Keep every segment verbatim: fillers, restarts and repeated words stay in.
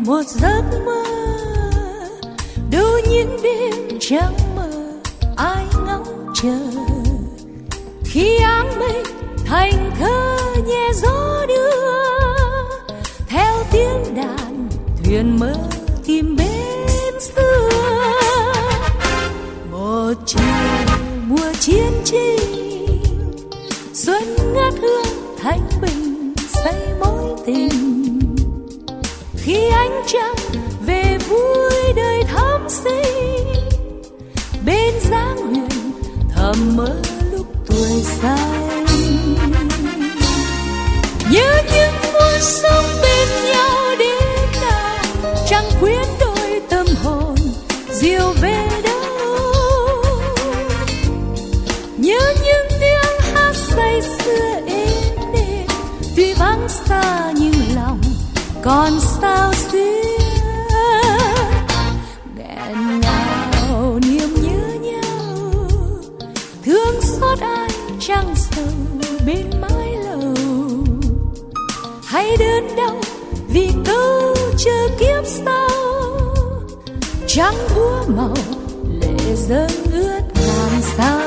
một giấc mơ, đâu những đêm trắng mơ ai ngóng chờ. Khi áng mây thành thơ nhẹ gió đưa, theo tiếng đàn thuyền mơ tìm bên xưa. Một chiều mùa chiến tranh, xuân ngát hương thanh bình say mối tình. Khi ánh trăng về vui đời thắm sinh, bên dáng huyền thầm mơ lúc tuổi xanh. Nhớ những phút sống bên nhau đến nào, chẳng quyến đôi tâm hồn diều về đâu. Nhớ những tiếng hát say sưa êm đềm, tuy vắng xa nhưng lòng còn sao xuyên. Nghẹn ngào niềm nhớ nhau, thương xót ai chẳng sầu bên mái lầu. Hay đớn đau vì câu chờ kiếp sau, trắng úa màu lệ dâng ướt ngàn sao.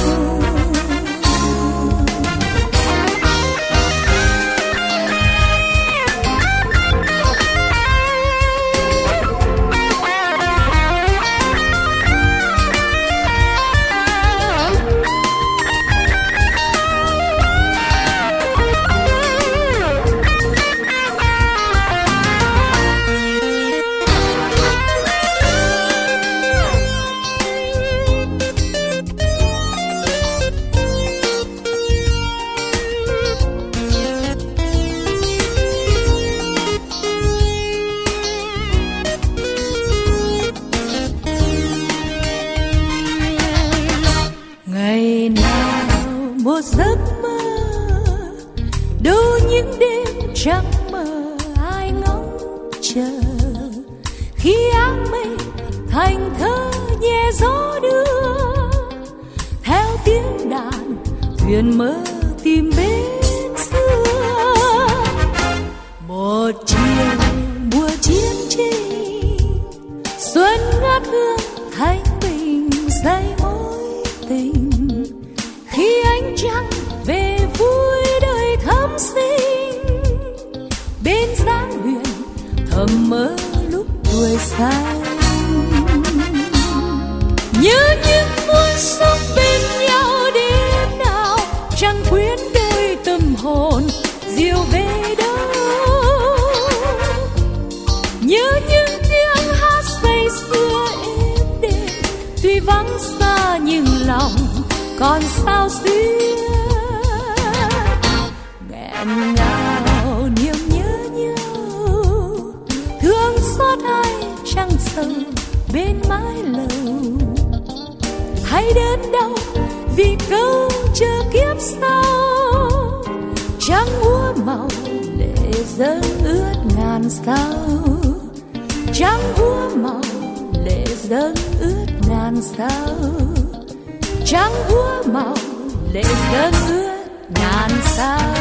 Ngày nào một giấc mơ, đâu những đêm trắng mơ ai ngóng chờ. Khi áng mây thành thơ nhẹ gió đưa, theo tiếng đàn thuyền mơ tìm bên xưa. Một chiều mùa chiến tranh, xuân ngát hương thanh bình say mối tình. Khi ánh trăng về vui đời thắm sinh, bên dáng huyền thầm mơ lúc tuổi xanh. Nhớ những phút sống bên nhau đêm nào, chẳng quyến đôi tâm hồn diều về đâu. Nhớ những tiếng hát say sưa êm đềm, tuy vắng xa nhưng lòng còn sao xuyên. Nghẹn ngào niềm nhớ nhau, thương xót ai chẳng sầu bên mái lầu. Hay đớn đau vì câu chờ kiếp sau, trắng úa màu lệ dâng ướt ngàn sao. Trắng úa màu lệ dâng ướt ngàn sao. Trắng úa màu lệ dâng ướt ngàn sao.